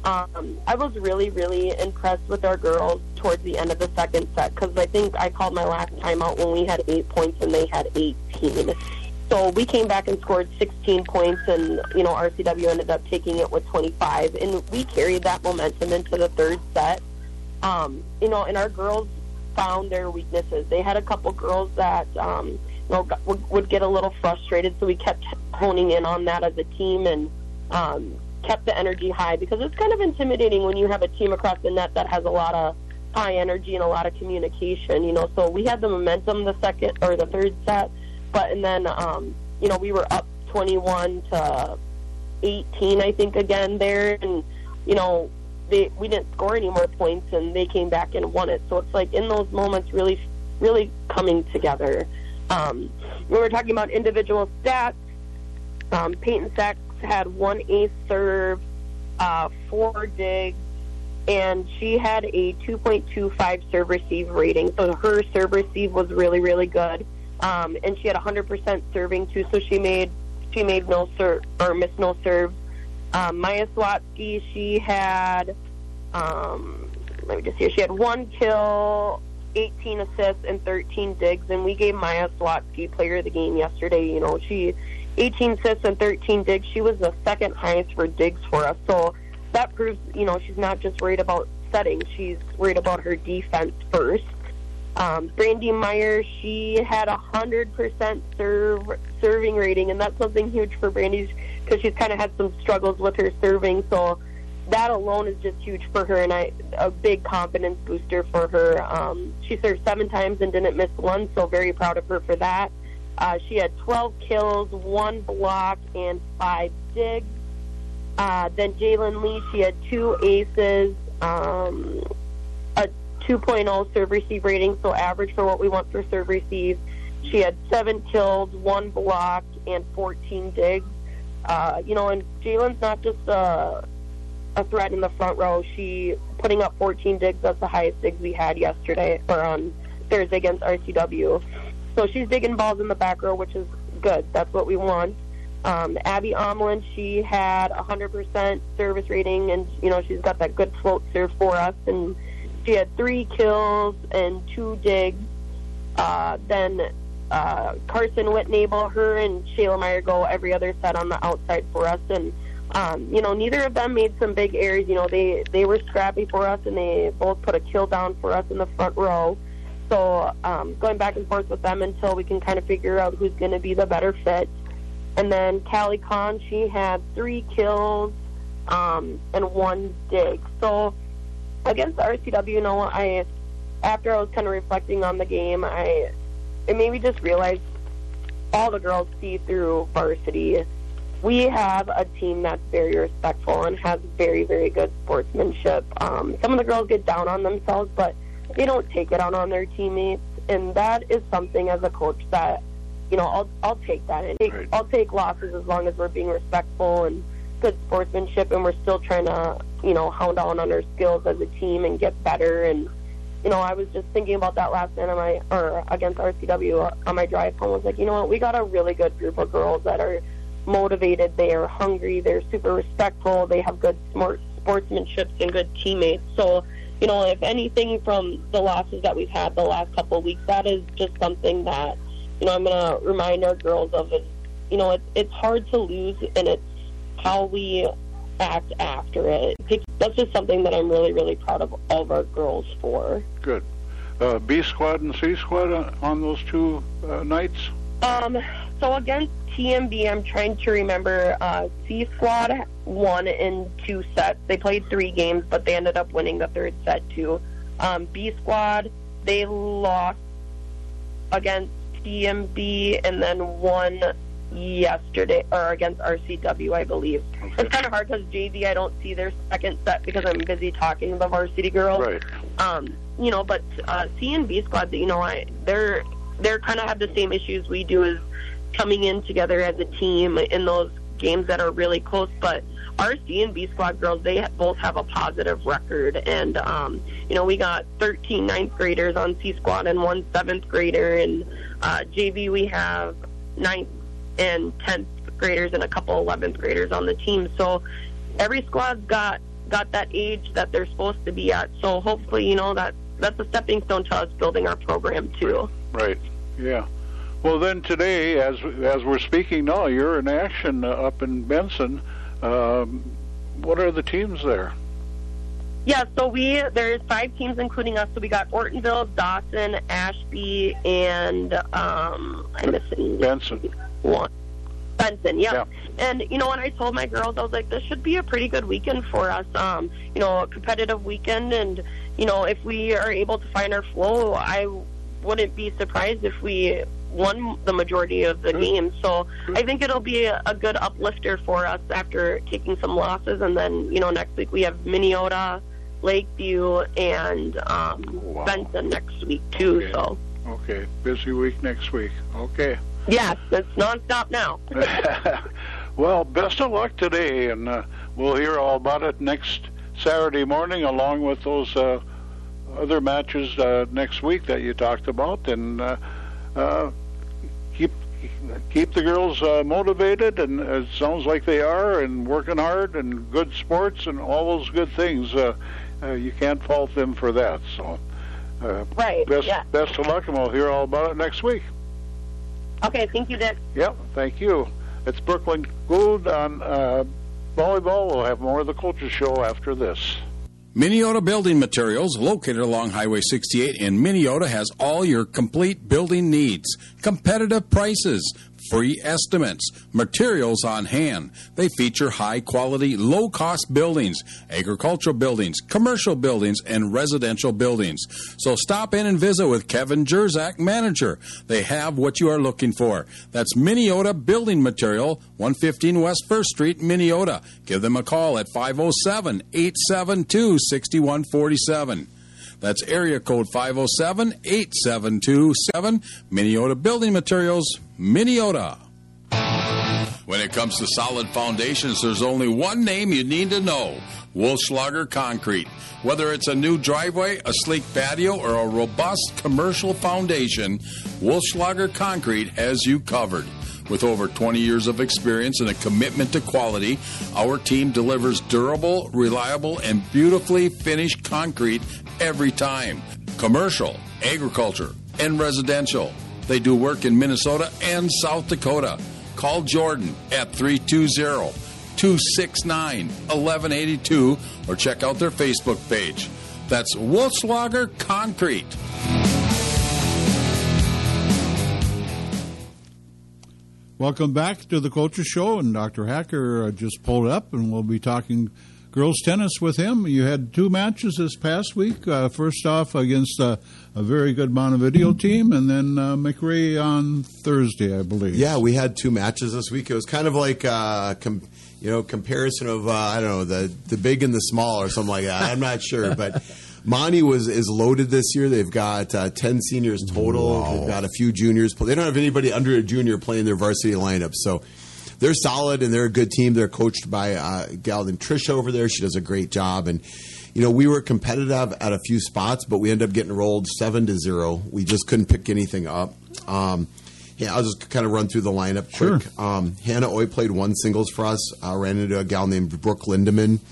Um, I was really, really impressed with our girls towards the end of the second set, because I think I called my last timeout when we had eight points and they had eighteen. So we came back and scored sixteen points, and, you know, R C W ended up taking it with twenty-five, and we carried that momentum into the third set. Um, you know, and our girls found their weaknesses. They had a couple girls that, um, you know, got, would, would get a little frustrated, so we kept honing in on that as a team, and um, kept the energy high, because it's kind of intimidating when you have a team across the net that has a lot of high energy and a lot of communication, you know. So we had the momentum the second or the third set, but and then um, you know, we were up twenty-one to eighteen, I think, again there, and you know, they we didn't score any more points, and they came back and won it. So it's like in those moments, really, really coming together. Um, when we're talking about individual stats, um, Peyton Sachs had one ace serve, uh, four digs, and she had a two point two five serve receive rating. So her serve receive was really, really good. Um, and she had one hundred percent serving too, so she made she made no serve or missed no serves. Um, Maya Swatsky, she had um, let me just see, she had one kill, eighteen assists, and thirteen digs, and we gave Maya Swatsky player of the game yesterday. You know, she eighteen assists and thirteen digs. She was the second highest for digs for us. So that proves, you know, she's not just worried about setting; she's worried about her defense first. Um, Brandy Meyer, she had a hundred percent serve serving rating, and that's something huge for Brandy, because she's kind of had some struggles with her serving. So that alone is just huge for her, and I, a big confidence booster for her. Um, she served seven times and didn't miss one, so very proud of her for that. Uh, she had twelve kills, one block, and five digs. Uh, then Jalen Lee, she had two aces, um, a two point oh serve receive rating, so average for what we want for serve receive. She had seven kills, one block, and fourteen digs. Uh, you know, and Jalen's not just a, a threat in the front row. She putting up fourteen digs. That's the highest digs we had yesterday, or on Thursday against R C W. So she's digging balls in the back row, which is good. That's what we want. Um, Abby Omlin, she had one hundred percent service rating, and, you know, she's got that good float serve for us, and she had three kills and two digs. Uh, then uh, Carson Whitnable, her and Shayla Meyer go every other set on the outside for us, and, um, you know, neither of them made some big errors. You know, they, they were scrappy for us, and they both put a kill down for us in the front row. So um, going back and forth with them until we can kind of figure out who's going to be the better fit. And then Callie Kahn, she had three kills um, and one dig. So against R C W, you know, I after I was kind of reflecting on the game, I it made me just realize all the girls see through varsity. We have a team that's very respectful and has very, very good sportsmanship. Um, some of the girls get down on themselves, but they don't take it out on their teammates, and that is something as a coach that, you know, I'll I'll take that, and take, right. I'll take losses as long as we're being respectful and good sportsmanship, and we're still trying to, you know, hound down on our skills as a team and get better. And, you know, I was just thinking about that last night on my or against R C W on my drive home. I was like, you know what, we got a really good group of girls that are motivated, they are hungry, they're super respectful, they have good smart sportsmanship and good teammates. So, you know, if anything from the losses that we've had the last couple of weeks, that is just something that, you know, I'm going to remind our girls of. Is, you know, it's it's hard to lose, and it's how we act after it. That's just something that I'm really, really proud of all of our girls for. Good. Uh, B squad and C squad on, on those two uh, nights? Um, so against T M B, I'm trying to remember, uh, C squad won in two sets. They played three games, but they ended up winning the third set too. Um, B squad, they lost against T M B and then won yesterday, or against R C W, I believe. Okay. It's kind of hard because J V, I don't see their second set because I'm busy talking to the varsity girls. Right. Um, you know, but uh, C and B squad, you know, I they're they're kind of have the same issues we do, as coming in together as a team in those games that are really close. But our C and B squad girls, they both have a positive record, and um, you know, we got thirteen ninth graders on C squad and one seventh grader, and uh, J V we have ninth and tenth graders and a couple eleventh graders on the team. So every squad's got got that age that they're supposed to be at. So hopefully, you know, that that's a stepping stone to us building our program too. Right. Yeah. Well, then today, as as we're speaking now, you're in action uh, up in Benson. Um, what are the teams there? Yeah, so we there's five teams including us. So we got Ortonville, Dawson, Ashby, and um, I'm missing Benson. One. Benson, yeah. yeah. And, you know, when I told my girls, I was like, this should be a pretty good weekend for us. Um, you know, a competitive weekend. And, you know, if we are able to find our flow, I wouldn't be surprised if we won the majority of the games. So I think it'll be a, a good uplifter for us after taking some losses. And then, you know, next week we have Minneota, Lakeview, and um, wow. Benson next week, too. Okay. So Okay, busy week next week. Okay. Yes, it's nonstop now. Well, best of luck today, and uh, we'll hear all about it next Saturday morning, along with those uh, other matches uh, next week that you talked about. And uh, uh, keep keep the girls uh, motivated, and it sounds like they are, and working hard, and good sports, and all those good things. Uh, uh, you can't fault them for that. So, uh, right. Best yeah. best of luck, and we'll hear all about it next week. Okay, thank you, Dick. Yep, thank you. It's Brooklyn Gould on uh, volleyball. We'll have more of the Culture Show after this. Minneota Building Materials, located along Highway sixty-eight in Minneota, has all your complete building needs. Competitive prices, free estimates, materials on hand. They feature high-quality, low-cost buildings, agricultural buildings, commercial buildings, and residential buildings. So stop in and visit with Kevin Jerzak, manager. They have what you are looking for. That's Minneota Building Material, one fifteen West First Street, Minneota. Give them a call at five oh seven, eight seven two, six one four seven. That's area code five oh seven, eight seven two seven. Minneota Building Materials, Minneota. When it comes to solid foundations, there's only one name you need to know: Wolfschlager Concrete. Whether it's a new driveway, a sleek patio, or a robust commercial foundation, Wolfschlager Concrete has you covered. With over twenty years of experience and a commitment to quality, our team delivers durable, reliable, and beautifully finished concrete every time. Commercial, agriculture, and residential. They do work in Minnesota and South Dakota. Call Jordan at three two zero, two six nine, one one eight two or check out their Facebook page. That's Wolfschlager Concrete. Welcome back to the Culture Show, and Doctor Hacker uh, just pulled up, and we'll be talking girls tennis with him. You had two matches this past week. Uh, first off, against uh, a very good Montevideo team, and then uh, McRae on Thursday, I believe. Yeah, we had two matches this week. It was kind of like uh, com- you know comparison of uh, I don't know the the big and the small or something like that. I'm not sure, but Monty was is loaded this year. They've got uh, ten seniors total. Wow. They've got a few juniors. They don't have anybody under a junior playing their varsity lineup, so they're solid and they're a good team. They're coached by a gal named Trisha over there. She does a great job. And, you know, we were competitive at a few spots, but we ended up getting rolled seven to zero. We just couldn't pick anything up. Um, yeah, I'll just kind of run through the lineup quick. Sure. Um, Hannah Oy played one singles for us. Uh, ran into a gal named Brooke Lindemann.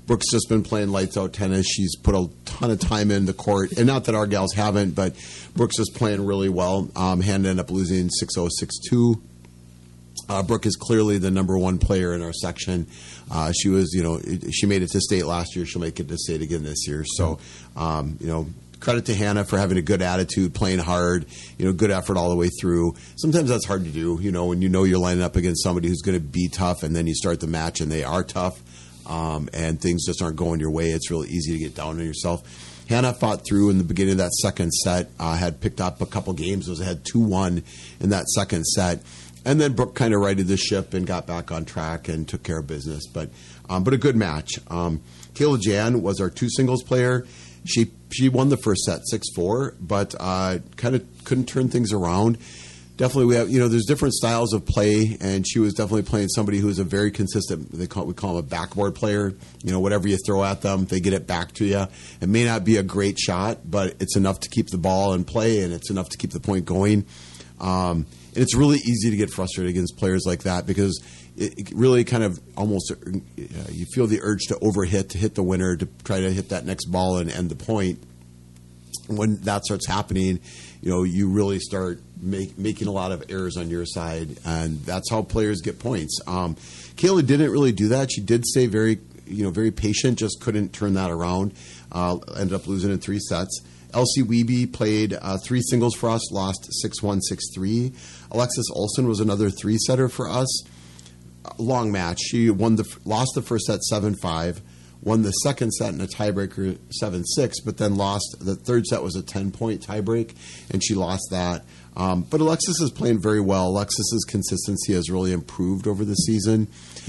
Brooke's just been playing lights out tennis. She's put a ton of time in the court, and not that our gals haven't, but Brooke's just playing really well. Um, Hannah ended up losing six oh, six two. Uh, Brooke is clearly the number one player in our section. Uh, she was, you know, she made it to state last year. She'll make it to state again this year. So, um, you know, credit to Hannah for having a good attitude, playing hard, you know, good effort all the way through. Sometimes that's hard to do, you know, when you know you're lining up against somebody who's going to be tough, and then you start the match and they are tough, um, and things just aren't going your way. It's really easy to get down on yourself. Hannah fought through in the beginning of that second set, uh, had picked up a couple games, was ahead two one in that second set. And then Brooke kind of righted the ship and got back on track and took care of business. But um, but a good match. Um, Kayla Jan was our two singles player. She she won the first set six four, but uh, kind of couldn't turn things around. Definitely, we have you know there's different styles of play, and she was definitely playing somebody who's a very consistent. They call we call them a backboard player. You know, whatever you throw at them, they get it back to you. It may not be a great shot, but it's enough to keep the ball in play, and it's enough to keep the point going. Um, And it's really easy to get frustrated against players like that because it, it really kind of almost uh, you feel the urge to overhit, to hit the winner, to try to hit that next ball and end the point. When that starts happening, you know, you really start make, making a lot of errors on your side, and that's how players get points. Um, Kayla didn't really do that. She did stay very, you know, very patient, just couldn't turn that around. Uh, ended up losing in three sets. Elsie Wiebe played uh, three singles for us, lost six one, six three. Alexis Olsen was another three-setter for us. Long match. She won the lost the first set seven five, won the second set in a tiebreaker seven six, but then lost. The third set was a ten-point tiebreak, and she lost that. Um, but Alexis is playing very well. Alexis's consistency has really improved over the season.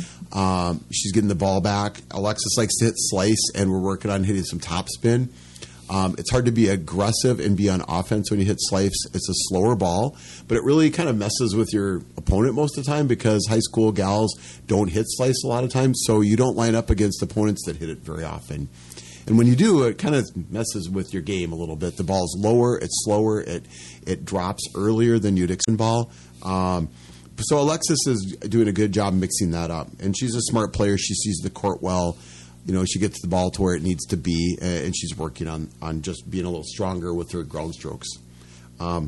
Um, she's getting the ball back. Alexis likes to hit slice, and we're working on hitting some topspin. Um, it's hard to be aggressive and be on offense when you hit slice. It's a slower ball, but it really kind of messes with your opponent most of the time because high school gals don't hit slice a lot of times, so you don't line up against opponents that hit it very often. And when you do, it kind of messes with your game a little bit. The ball's lower, it's slower, it it drops earlier than you'd expect ball. Um, so Alexis is doing a good job mixing that up, and she's a smart player. She sees the court well. You know, she gets the ball to where it needs to be, and she's working on, on just being a little stronger with her ground strokes. Um,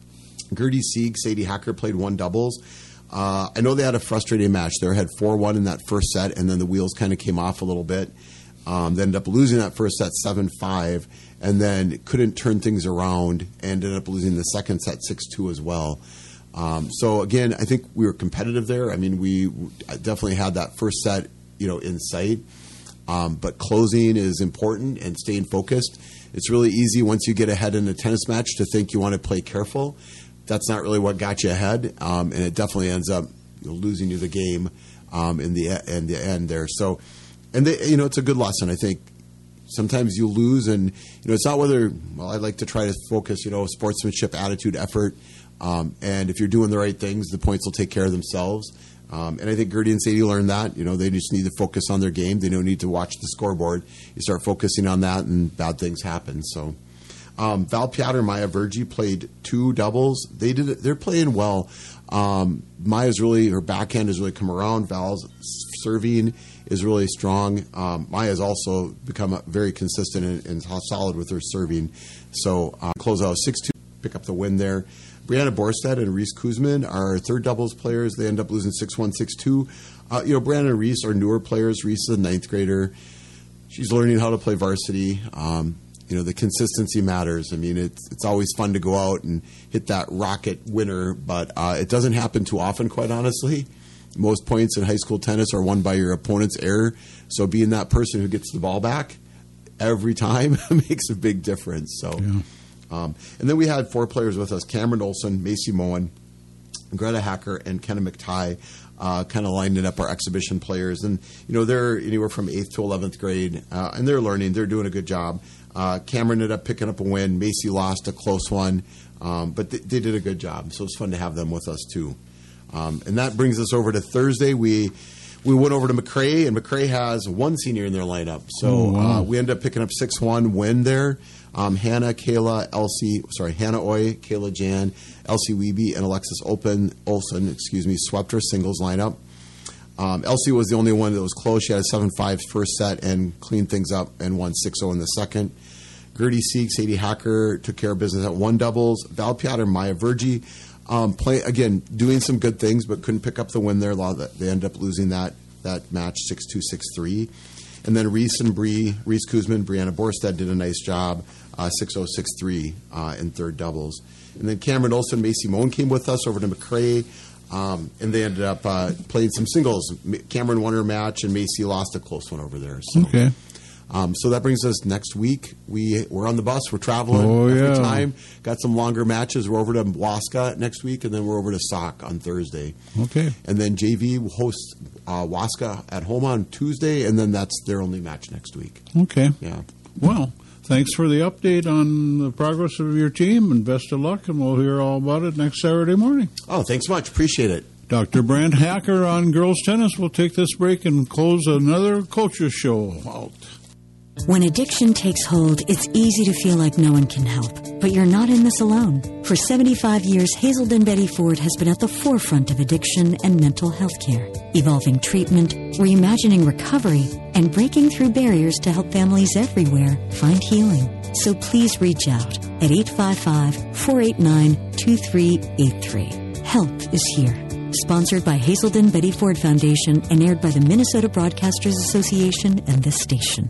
Gertie Sieg, Sadie Hacker played one doubles. Uh, I know they had a frustrating match. They had four one in that first set, and then the wheels kind of came off a little bit. Um, they ended up losing that first set seven five, and then couldn't turn things around, and ended up losing the second set six two as well. Um, so, again, I think we were competitive there. I mean, we definitely had that first set, you know, in sight. Um, but closing is important and staying focused. It's really easy once you get ahead in a tennis match to think you want to play careful. That's not really what got you ahead, um, and it definitely ends up you know, losing you the game um, in the in the end there. So, and they, you know, it's a good lesson. I think sometimes you lose, and you know, it's not whether. Well, I like to try to focus, you know, sportsmanship, attitude, effort, um, and if you're doing the right things, the points will take care of themselves. Um, and I think Gertie and Sadie learned that. You know, they just need to focus on their game. They don't need to watch the scoreboard. You start focusing on that, and bad things happen. So, um, Val Piotr and Maya Vergi played two doubles. They did it. They're playing well. Um, Maya's really her backhand has really come around. Val's serving is really strong. Um, Maya's also become very consistent and, and solid with her serving. So, uh, close out six two, pick up the win there. Brianna Borstead and Reese Kuzman are third doubles players. They end up losing six one, six two. Uh, you know, Brianna and Reese are newer players. Reese is a ninth grader. She's learning how to play varsity. Um, you know, the consistency matters. I mean, it's it's always fun to go out and hit that rocket winner, but uh, it doesn't happen too often, quite honestly. Most points in high school tennis are won by your opponent's error. So being that person who gets the ball back every time makes a big difference. So. Yeah. Um, and then we had four players with us: Cameron Olson, Macy Moen, Greta Hacker, and Kenna McTighe, uh, kind of lining up our exhibition players. And, you know, they're anywhere from eighth to eleventh grade, uh, and they're learning. They're doing a good job. Uh, Cameron ended up picking up a win. Macy lost a close one, um, but they, they did a good job. So it's fun to have them with us, too. Um, and that brings us over to Thursday. We we went over to McRae, and McRae has one senior in their lineup. So oh, wow. uh, we ended up picking up six one win there. Um, Hannah, Kayla, Elsie, sorry, Hannah Oy, Kayla Jan, Elsie Wiebe, and Alexis Open, Olsen, excuse me, swept our singles lineup. Um, Elsie was the only one that was close. She had a seven five first set and cleaned things up and won six oh in the second. Gertie Sieg, Sadie Hacker took care of business at one doubles. Val Piotr, Maya Vergi, um, play again, doing some good things, but couldn't pick up the win there. They ended up losing that that match six two, six three. And then Reese and Bree, Reese Kuzman, Brianna Borstad did a nice job, uh, six oh, six three uh, in third doubles. And then Cameron Olsen, Macy Moan came with us over to McRae, um, and they ended up uh, playing some singles. Cameron won her match, and Macy lost a close one over there. So. Okay. Um, so that brings us next week. We, we're on the bus. We're traveling oh, every yeah. time. Got some longer matches. We're over to Waska next week, and then we're over to Sauk on Thursday. Okay. And then J V will host uh, Waska at home on Tuesday, and then that's their only match next week. Okay. Yeah. Well, thanks for the update on the progress of your team, and best of luck, and we'll hear all about it next Saturday morning. Oh, thanks much. Appreciate it. Doctor Brent Hacker on girls tennis. We'll take this break and close another Coaches Show out. When addiction takes hold, it's easy to feel like no one can help. But you're not in this alone. For seventy-five years, Hazelden Betty Ford has been at the forefront of addiction and mental health care, evolving treatment, reimagining recovery, and breaking through barriers to help families everywhere find healing. So please reach out at eight five five, four eight nine, two three eight three. Help is here. Sponsored by Hazelden Betty Ford Foundation and aired by the Minnesota Broadcasters Association and this station.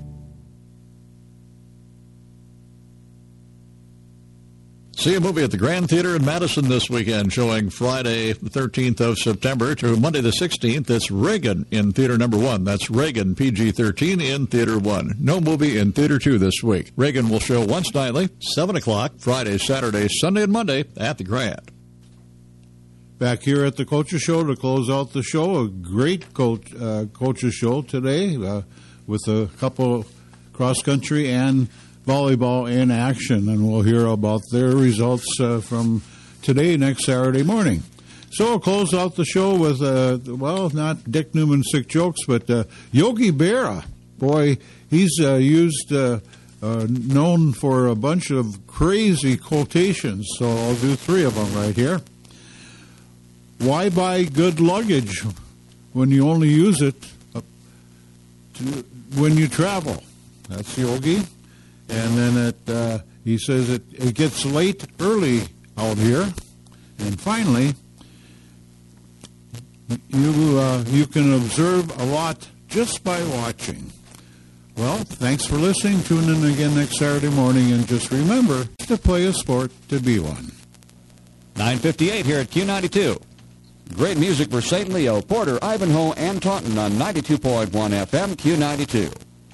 See a movie at the Grand Theater in Madison this weekend, showing Friday the thirteenth of September to Monday the sixteenth. It's Reagan in Theater Number one. That's Reagan P G thirteen in Theater one. No movie in Theater two this week. Reagan will show once nightly, seven o'clock, Friday, Saturday, Sunday, and Monday at the Grand. Back here at the Coaches Show to close out the show, a great coach, uh, Coaches Show today uh, with a couple cross-country and volleyball in action, and we'll hear about their results uh, from today, next Saturday morning. So we'll close out the show with, uh, well, not Dick Newman sick jokes, but uh, Yogi Berra. Boy, he's uh, used, uh, uh, known for a bunch of crazy quotations, so I'll do three of them right here. Why buy good luggage when you only use it uh, to, when you travel? That's Yogi. And then it, uh, he says it, it gets late early out here. And finally, you uh, you can observe a lot just by watching. Well, thanks for listening. Tune in again next Saturday morning, and just remember to play a sport to be one. nine fifty-eight here at Q ninety-two. Great music for Saint Leo, Porter, Ivanhoe, and Taunton on ninety-two point one F M, Q ninety-two.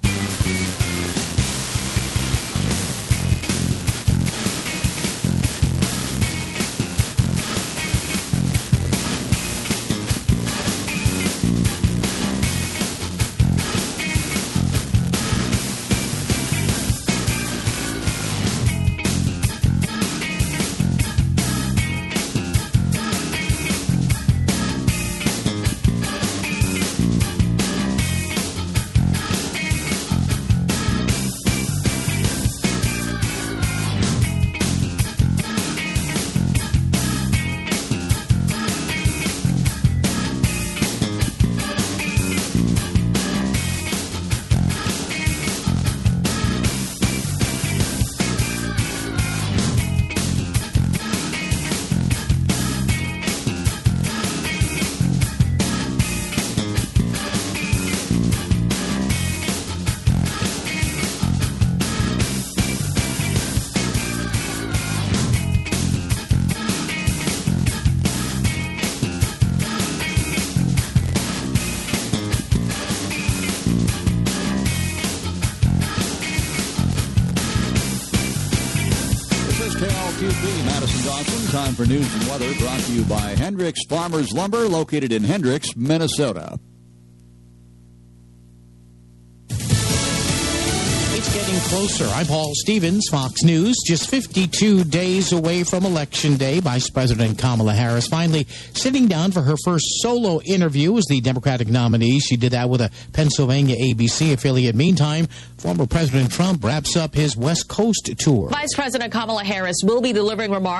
Time for news and weather brought to you by Hendricks Farmers Lumber, located in Hendricks, Minnesota. It's getting closer. I'm Paul Stevens, Fox News. Just fifty-two days away from Election Day, Vice President Kamala Harris finally sitting down for her first solo interview as the Democratic nominee. She did that with a Pennsylvania A B C affiliate. Meantime, former President Trump wraps up his West Coast tour. Vice President Kamala Harris will be delivering remarks